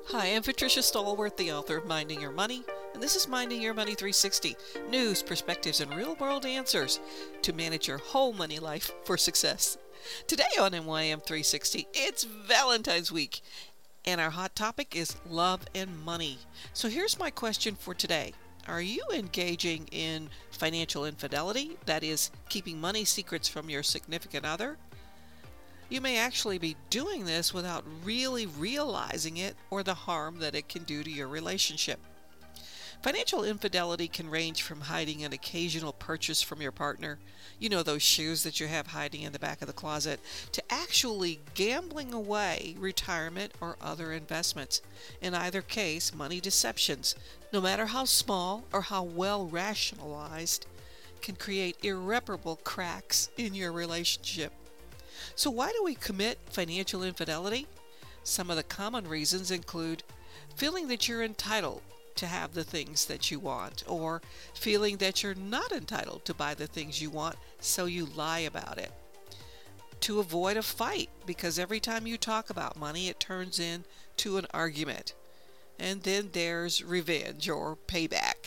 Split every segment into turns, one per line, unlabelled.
Hi, I'm Patricia Stallworth, the author of Minding Your Money, and this is Minding Your Money 360, news, perspectives, and real-world answers to manage your whole money life for success. Today on MYM 360, it's Valentine's Week, and our hot topic is love and money. So here's my question for today. Are you engaging in financial infidelity, that is, keeping money secrets from your significant other? You may actually be doing this without really realizing it or the harm that it can do to your relationship. Financial infidelity can range from hiding an occasional purchase from your partner, you know, those shoes that you have hiding in the back of the closet, to actually gambling away retirement or other investments. In either case, money deceptions, no matter how small or how well rationalized, can create irreparable cracks in your relationship. So why do we commit financial infidelity? Some of the common reasons include feeling that you're entitled to have the things that you want, or feeling that you're not entitled to buy the things you want, so you lie about it. To avoid a fight, because every time you talk about money, it turns into an argument. And then there's revenge or payback.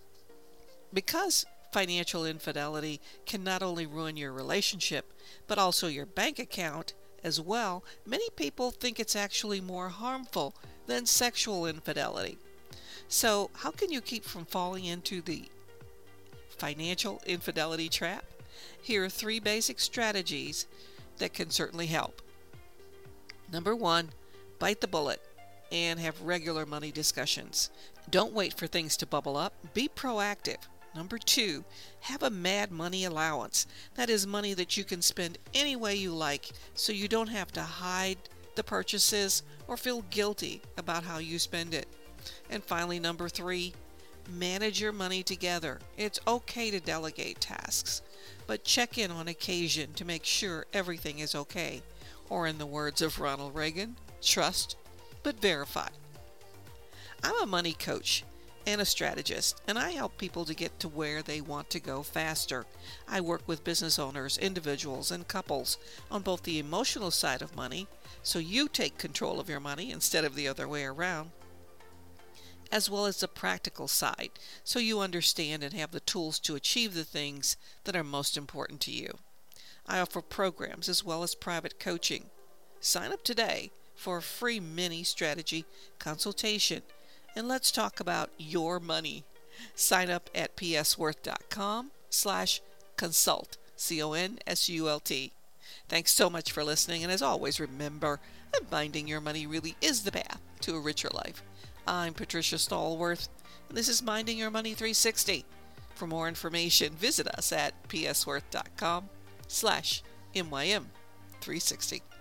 Because financial infidelity can not only ruin your relationship, but also your bank account as well, many people think it's actually more harmful than sexual infidelity. So, how can you keep from falling into the financial infidelity trap? Here are 3 basic strategies that can certainly help. Number 1, bite the bullet and have regular money discussions. Don't wait for things to bubble up. Be proactive. Number 2, have a mad money allowance. That is money that you can spend any way you like, so you don't have to hide the purchases or feel guilty about how you spend it. And finally, number 3, manage your money together. It's okay to delegate tasks, but check in on occasion to make sure everything is okay. Or in the words of Ronald Reagan, trust but verify. I'm a money coach and a strategist, and I help people to get to where they want to go faster. I work with business owners, individuals, and couples on both the emotional side of money, so you take control of your money instead of the other way around, as well as the practical side, so you understand and have the tools to achieve the things that are most important to you. I offer programs as well as private coaching. Sign up today for a free mini strategy consultation, and let's talk about your money. Sign up at psworth.com/consult, CONSULT. Thanks so much for listening, and as always, remember that minding your money really is the path to a richer life. I'm Patricia Stallworth, and this is Minding Your Money 360. For more information, visit us at psworth.com/MYM360.